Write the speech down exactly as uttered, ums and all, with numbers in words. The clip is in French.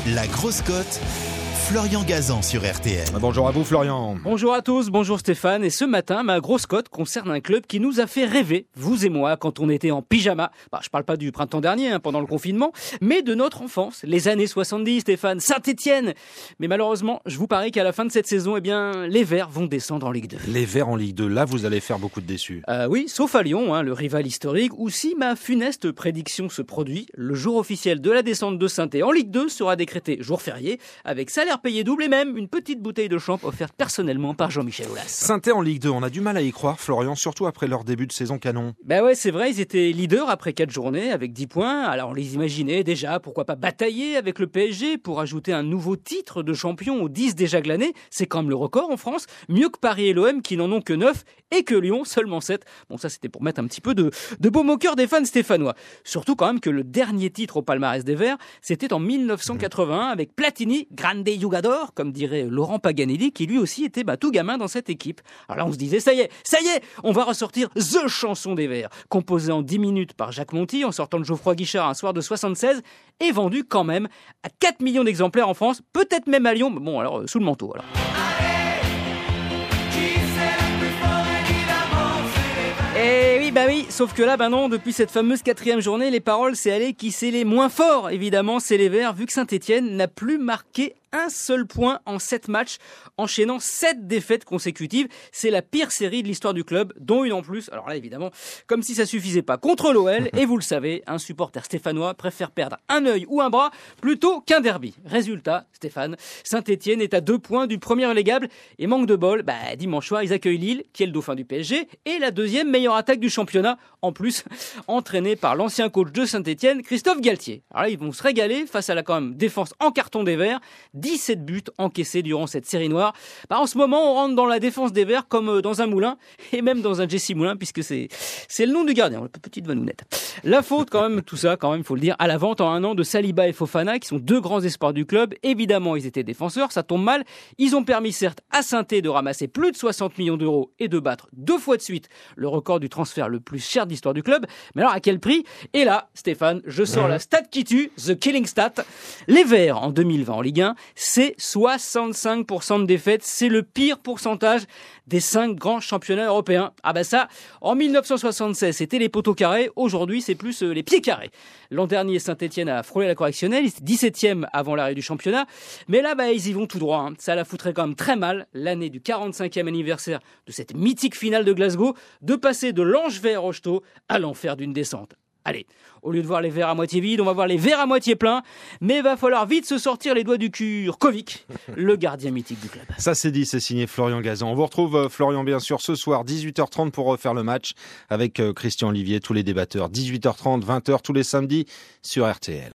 La grosse cote, Florian Gazan sur R T L. Bonjour à vous Florian. Bonjour à tous, bonjour Stéphane. Et ce matin, ma grosse cote concerne un club qui nous a fait rêver, vous et moi, quand on était en pyjama. Bah, je parle pas du printemps dernier, hein, pendant le confinement, mais de notre enfance, les années soixante-dix, Stéphane, Saint-Étienne. Mais malheureusement, je vous parie qu'à la fin de cette saison, eh bien, les Verts vont descendre en Ligue deux. Les Verts en Ligue deux, là vous allez faire beaucoup de déçus. Euh, oui, sauf à Lyon, hein, le rival historique, où si ma funeste prédiction se produit, le jour officiel de la descente de Saint-Étienne en Ligue deux sera décrété jour férié, avec salaire payé double et même une petite bouteille de champ offerte personnellement par Jean-Michel Aulas. Saint-Étienne en Ligue deux, on a du mal à y croire Florian, surtout après leur début de saison canon. Ben ouais, c'est vrai, ils étaient leaders après quatre journées avec dix points. Alors on les imaginait déjà, pourquoi pas batailler avec le P S G pour ajouter un nouveau titre de champion aux dix déjà glanés. C'est quand même le record en France, mieux que Paris et l'O M qui n'en ont que neuf et que Lyon seulement sept. Bon, ça c'était pour mettre un petit peu de, de baume au cœur des fans stéphanois. Surtout quand même que le dernier titre au palmarès des Verts, c'était en mille neuf cent quatre-vingt-un avec Platini, grande jugador, comme dirait Laurent Paganelli, qui lui aussi était bah, tout gamin dans cette équipe. Alors là, on se disait, ça y est, ça y est, on va ressortir The Chanson des Verts, composée en dix minutes par Jacques Monty, en sortant de Geoffroy Guichard un soir de soixante-seize, et vendue quand même à quatre millions d'exemplaires en France, peut-être même à Lyon, mais bon, alors, euh, sous le manteau, alors. Et oui, bah oui, sauf que là, bah non, depuis cette fameuse quatrième journée, les paroles, c'est aller qui c'est les moins forts, évidemment, c'est les Verts, vu que Saint-Étienne n'a plus marqué un seul point en sept matchs, enchaînant sept défaites consécutives. C'est la pire série de l'histoire du club, dont une en plus. Alors là, évidemment, comme si ça suffisait pas contre l'O L. Et vous le savez, un supporter stéphanois préfère perdre un œil ou un bras plutôt qu'un derby. Résultat, Stéphane, Saint-Étienne est à deux points du premier relégable. Et manque de bol, bah, dimanche soir, ils accueillent Lille, qui est le dauphin du P S G, et la deuxième meilleure attaque du championnat, en plus, entraînée par l'ancien coach de Saint-Étienne, Christophe Galtier. Alors là, ils vont se régaler face à la quand même défense en carton des Verts. dix-sept buts encaissés durant cette série noire. Bah, en ce moment, on rentre dans la défense des Verts comme dans un moulin, et même dans un Jesse Moulin, puisque c'est, c'est le nom du gardien, la petite vanounette. La faute, quand même, tout ça, quand même, faut le dire, à la vente en un an de Saliba et Fofana, qui sont deux grands espoirs du club. Évidemment, ils étaient défenseurs, ça tombe mal. Ils ont permis, certes, à Saint-Étienne de ramasser plus de soixante millions d'euros et de battre deux fois de suite le record du transfert le plus cher de l'histoire du club. Mais alors, à quel prix? Et là, Stéphane, je sors mmh. la stat qui tue, The Killing Stat. Les Verts, en deux mille vingt en Ligue un, c'est soixante-cinq pour cent de défaites. C'est le pire pourcentage des cinq grands championnats européens. Ah bah ça, en mille neuf cent soixante-seize, c'était les poteaux carrés. Aujourd'hui, c'est plus euh, les pieds carrés. L'an dernier, Saint-Étienne a frôlé la correctionnelle. Ils étaient dix-septième avant l'arrêt du championnat. Mais là, bah, ils y vont tout droit. Hein. Ça la foutrait quand même très mal, l'année du quarante-cinquième anniversaire de cette mythique finale de Glasgow, de passer de l'ange vert Rocheteau à l'enfer d'une descente. Allez, au lieu de voir les verres à moitié vides, on va voir les verres à moitié pleins. Mais il va falloir vite se sortir les doigts du cul. Kovic, le gardien mythique du club. Ça c'est dit, c'est signé Florian Gazan. On vous retrouve Florian bien sûr ce soir dix-huit heures trente pour refaire le match avec Christian Olivier, tous les débatteurs. dix-huit heures trente, vingt heures tous les samedis sur R T L.